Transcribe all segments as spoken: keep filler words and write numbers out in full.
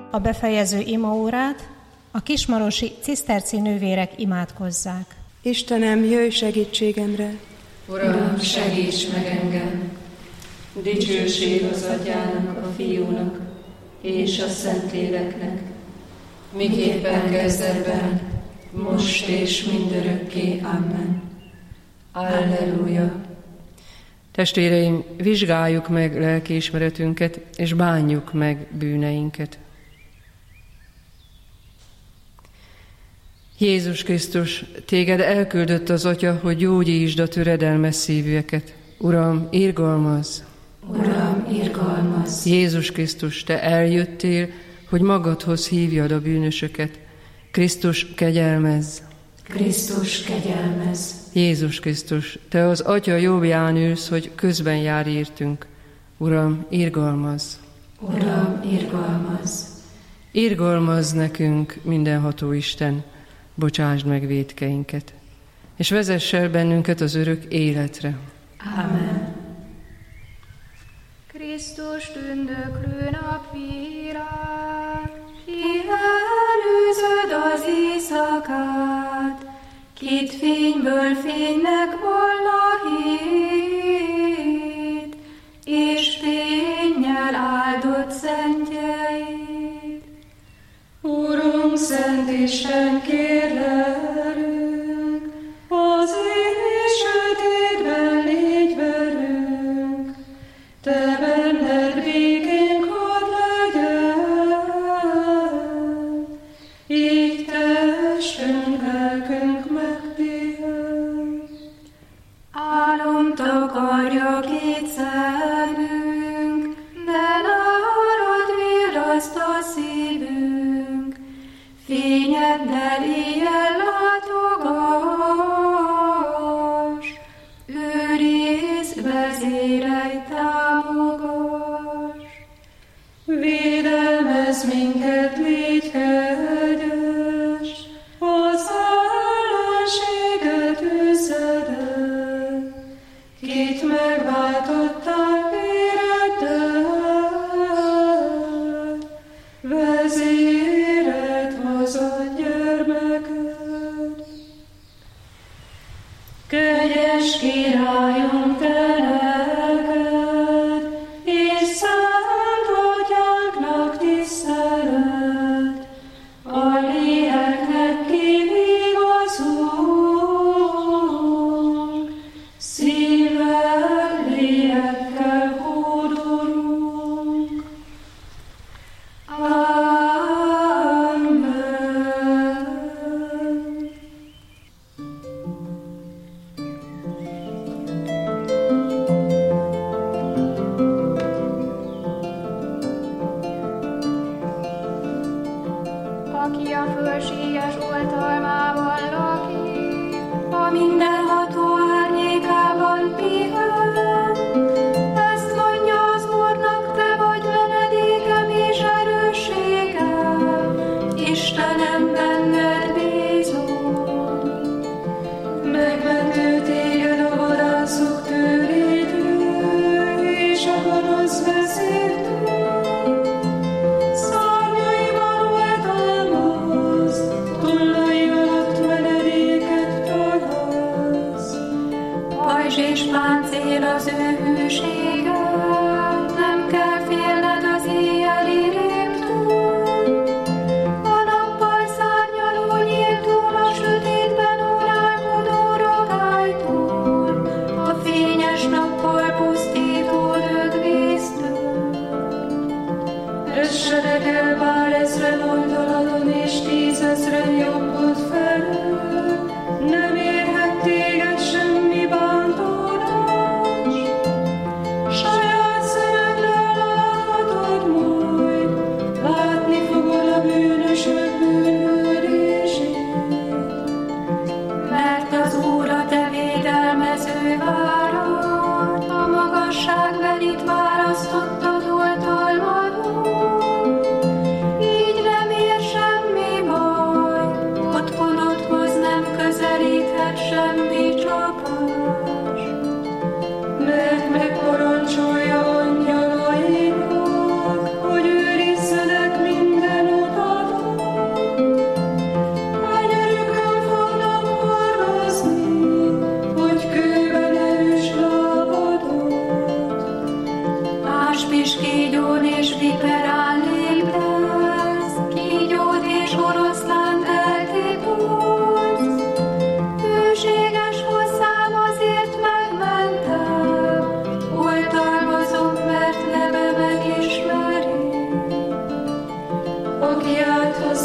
a befejező imaórát a kismarosi ciszterci nővérek imádkozzák. Istenem, jöjj segítségemre! Uram, segíts meg engem! Dicsőség az Atyának, a Fiúnak és a Szentléleknek, miképpen kezdetben, most és mindörökké. Amen. Alleluja! Testvéreim, vizsgáljuk meg lelkiismeretünket, és bánjuk meg bűneinket. Jézus Krisztus, téged elküldött az Atya, hogy gyógyítsd a töredelmes szívűeket. Uram, irgalmazz! Uram, irgalmazz! Jézus Krisztus, te eljöttél, hogy magadhoz hívjad a bűnösöket. Krisztus, kegyelmezz! Krisztus, kegyelmezz! Jézus Krisztus, te az Atya jobbján ülsz, hogy közben jár értünk. Uram, irgalmazz! Uram, irgalmazz! Irgalmazz nekünk, mindenható Isten, bocsásd meg vétkeinket, és vezess el bennünket az örök életre. Amen. Krisztus tündöklő napvilág, ki előzöd az éjszakát, kit fényből fénynek vall a hét, és fénnyel áldott szentjeid. Urunk, Szent Isten, kérlelünk, az éj sötétben légy velünk, te benned békénk hadd legyen, így testünk, lelkünk megpihen. Álom takarja két szemünk, de nálad virraszt a szívünk, fényeddel éjjel látogass, őrizd, vezérelj, támogass. Védelmezz minket, légy kegyes, az ellenséget üzzed el, kit megváltottál véreddel, vezéred hozad gyermeked. Kegyes Királyunk, te neked, és szent Atyánknak tisztelet, a léleknek kivigazunk, szívvel, lélekkel hódolunk. Amen. Aki a fölséges oltalmában lakik, a mindenható árnyékában pihen. Ezt mondja az Úrnak, te vagy menedékem és erősségem, Istenem, benned bízom. Megmentő téged a vadászok tőrétől, és a gonosz vezértől. Szárnyaival oltalmaz, tollai alatt menedéket találsz. Pajzs és páncél az ő hűsége, nem kell félned az éjjeli rémtől. A nappal szárnyaló nyíltól, a sötétben órálkodó ragálytól, a fényes nappal pusztító dögvésztől. Essenek el bár ezren oldaladon, és tízezren jobbod felől, nem érhet téged semmi bántódás. Saját szemeddel láthatod majd, látni fogod a bűnösök bűnhődését. Mert az Úr a te védelmező várad, a magasság itt választottad oltalmadon. Így nem ér semmi baj, otthonodhoz nem közelíthet.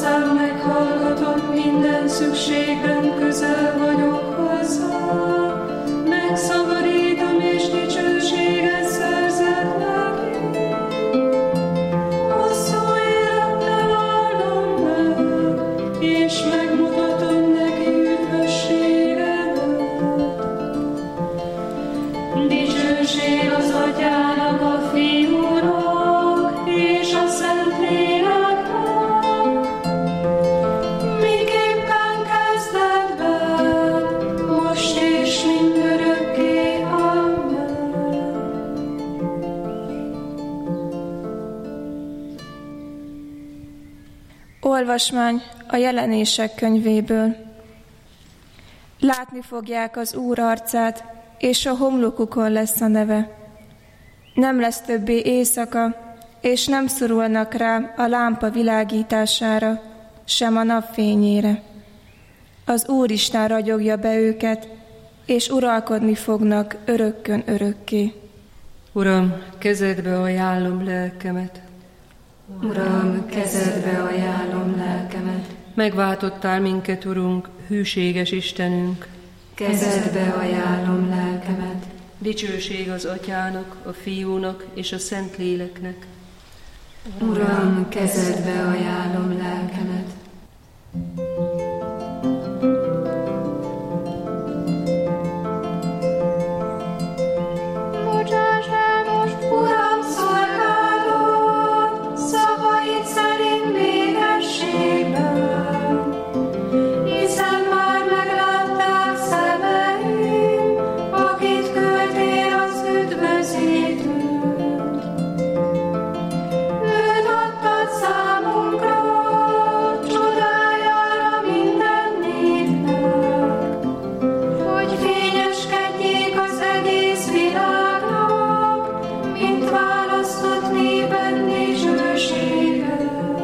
Hozzám meghallgatom, minden szükségben közel vagyok hozzá. Megszabadítom és dicsőséget szerzek neki. Hosszú élettel áldom meg, és megmutatom neki üdvösségemet. Dicsőség az Atyának, a Fiúnak és a Szentléleknek, miképpen kezdetben, most és mindörökké. Amen. Olvasmány a Jelenések könyvéből. Látni fogják az Úr arcát, és a homlokukon lesz a neve. Nem lesz többé éjszaka, és nem szorulnak rá a lámpa világítására, sem a napfényére. Az Úristen ragyogja be őket, és uralkodni fognak örökkön örökké. Uram, kezedbe ajánlom lelkemet. Uram, kezedbe ajánlom lelkemet. Megváltottál minket, Urunk, hűséges Istenünk. Kezedbe ajánlom lelkemet. Dicsőség az Atyának, a Fiúnak és a Szentléleknek. Uram, kezedbe ajánlom lelkemet. Bocsáss el most, Uram, szolgálod, szavaid szerint békességben, hiszen már meglátták szemeim, akit küldtél az üdvözítőt. Őt adtad számunkra, csodájára minden népnek, hogy fényeskedjék az egész világnak, mint választott néped dicsősége.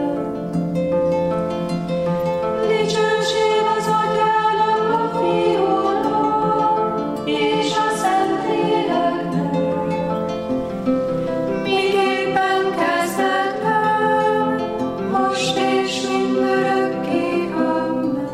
Dicsőség az Atyának, a Fiúnak és a Szentléleknek, miképpen kezdetben, most és mindörökké. Amen.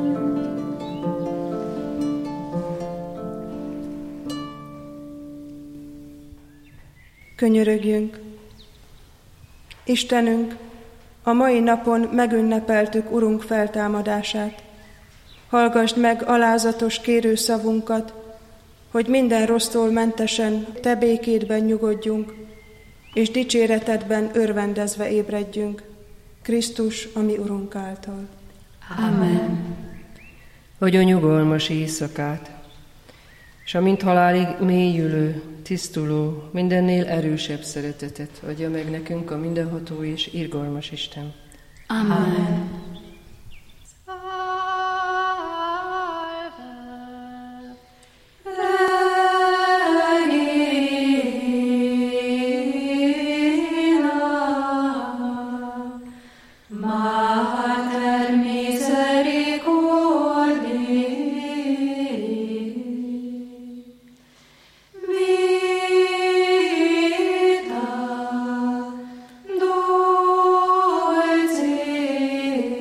Könyörögjünk! Istenünk, a mai napon megünnepeltük Urunk feltámadását. Hallgasd meg alázatos kérőszavunkat, hogy minden rossztól mentesen Te békédben nyugodjunk, és dicséretedben örvendezve ébredjünk. Krisztus, a mi Urunk által. Amen. Adj nyugalmas éjszakát, és a mint halálig mélyülő, tisztuló, mindennél erősebb szeretetet adja meg nekünk a mindenható és irgalmas Isten. Amen. Mater misericordiae, vita dulcis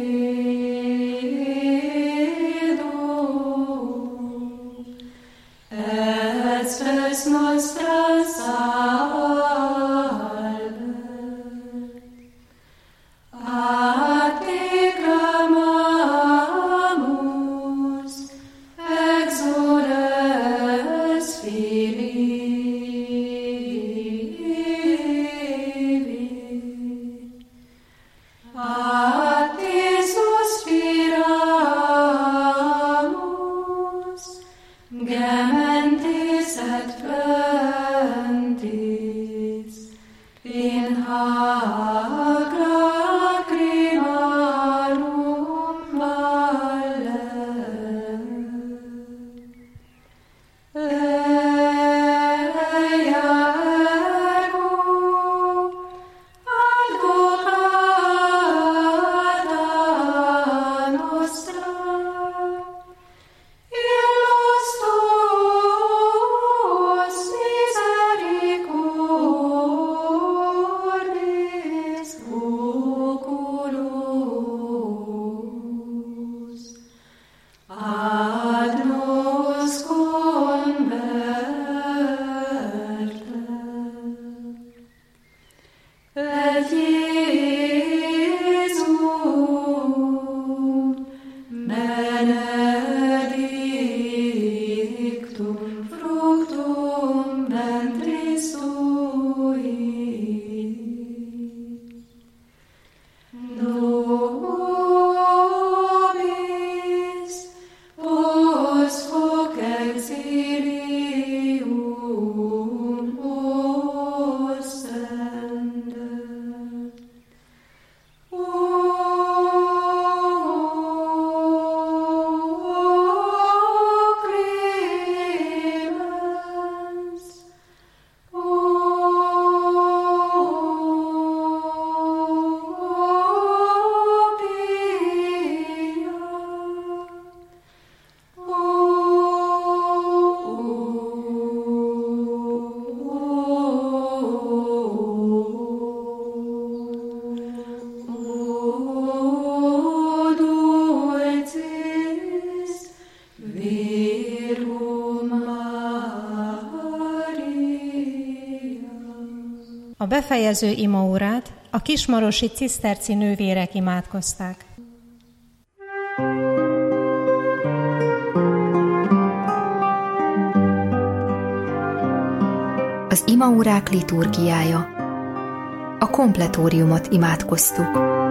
A befejező imaórát a kismarosi ciszterci nővérek imádkozták. Az imaórák liturgiája. A kompletóriumot imádkoztuk.